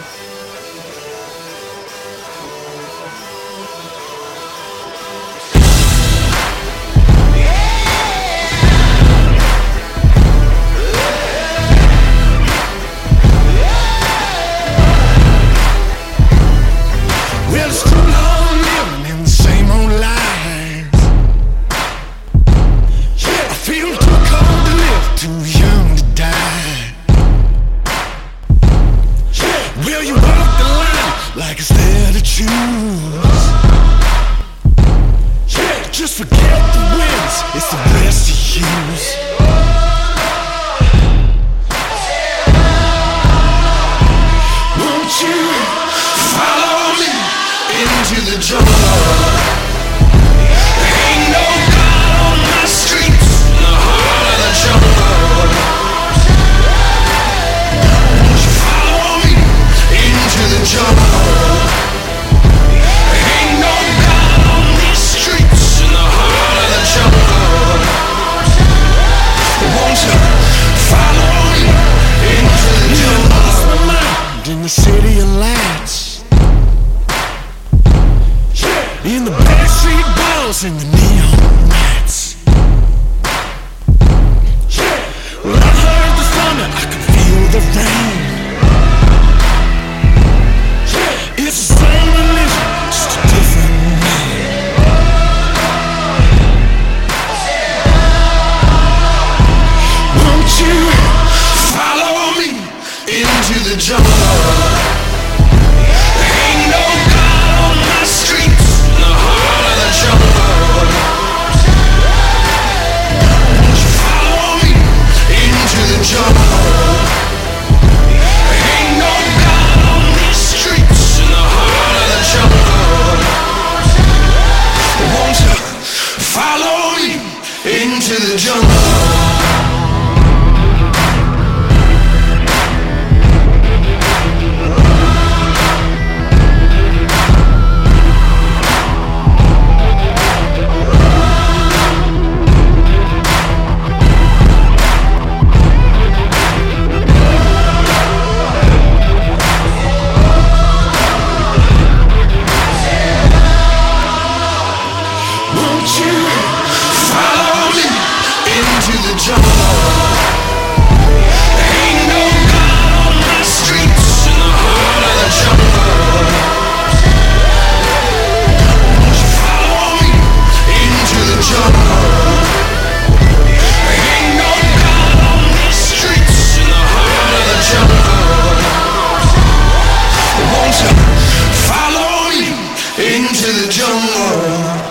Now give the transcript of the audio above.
Well, it's too long living in the same old lies. Yeah, I feel too cold to live, too young to die. Yeah, well, you walk the line like it's there to choose. Yeah, just forget the wins, it's the rest you use. Won't you follow me into the jungle? Ain't no God on my streets, in the heart of the jungle. Won't you follow me into the jungle? Ain't no God on these streets, in the heart of the jungle. Won't you follow me into the jungle? I lost my mind in the city of lights. In the backstreet balls and the neon lights. Well, I heard the thunder, I could feel the rain. It's the same religion, just a different name. Won't you follow me into the jungle? Ain't no God on my streets, in the heart of the jungle. Won't you follow me into the jungle? Ain't no God on these streets, in the heart of the jungle. Won't you follow me into the jungle? Won't you follow me into the jungle? Ain't no God on my streets, in the heart of the jungle. Won't you follow me into the jungle? Ain't no God on these streets, in the heart of the jungle. Won't you follow me into the jungle?